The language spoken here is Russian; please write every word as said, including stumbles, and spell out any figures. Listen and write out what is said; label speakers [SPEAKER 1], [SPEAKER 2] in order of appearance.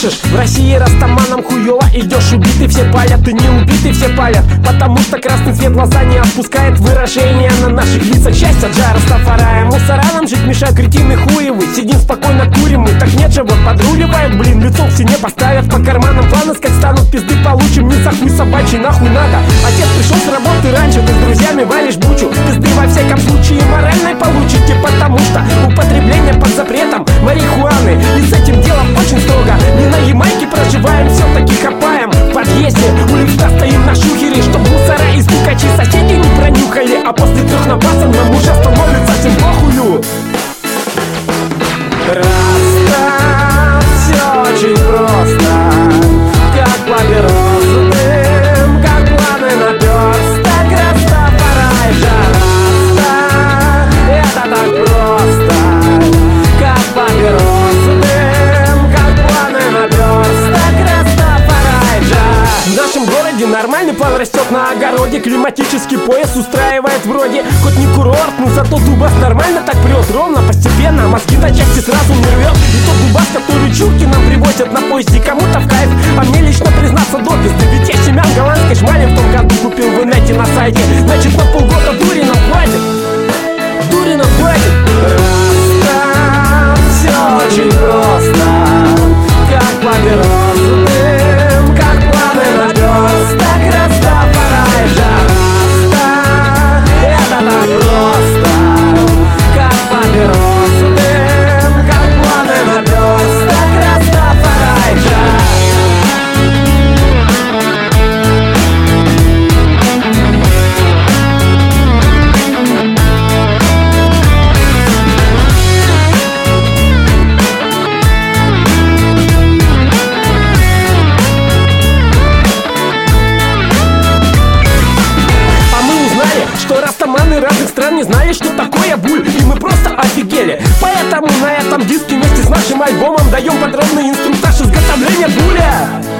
[SPEAKER 1] слышишь? В России растаманом хуёво идешь, убитый все палят, ты не убитый все палят. Потому что красный цвет глаза не отпускает выражение на наших лицах. Счастье Джа Растафарая. Мусора нам жить мешают, кретины хуевы. Сидим спокойно, курим мы, так нет же, вот подруливает. Блин, лицо к стене поставят, по карманам планы искать станут. Пизды получим, не за хуй собачий, нахуй надо. Отец пришел с работы раньше, ты с друзьями валишь бучу. Пизды во всяком случае моральной получите, потому что употребление под запретом марихуаны. И с этим делом очень строго. Не на Ямайке проживаем, все-таки хапаем в подъезде. У лифта стоим на шухере, чтоб мусора и стукачи соседи не пронюхали. А после трех набасов нам уже становится всем похую. Раста, все очень просто, как папиросу дым, как планы наперсток. Растафарай же, Раста, это так просто, как папиросу дым, как планы наперсток. Растафарай же. В нашем городе нормальный план растет на огороде. Климатический пояс устраивает вроде. Хоть не курорт, но зато Дубас нормально так прет. Ровно, постепенно, мозги на части сразу не рвет. И тот Дубас, который чурки нам привозят на поезде, кому-то в кайф, а мне лично признаться до пизды. Ведь я семян голландской шмали в том году купил в инете на сайте. Значит, на полгода дури нам хватит. Дури нам хватит. Раста, все очень просто, как папиросу дым, как планы наперсток. Растафарай же, Раста, это так просто, как папиросу дым, как планы наперсток. Растафарай же. Что растаманы разных стран не знали, что такое буль, и мы просто офигели. Поэтому на этом диске вместе с нашим альбомом даем подробный инструктаж изготовления буля.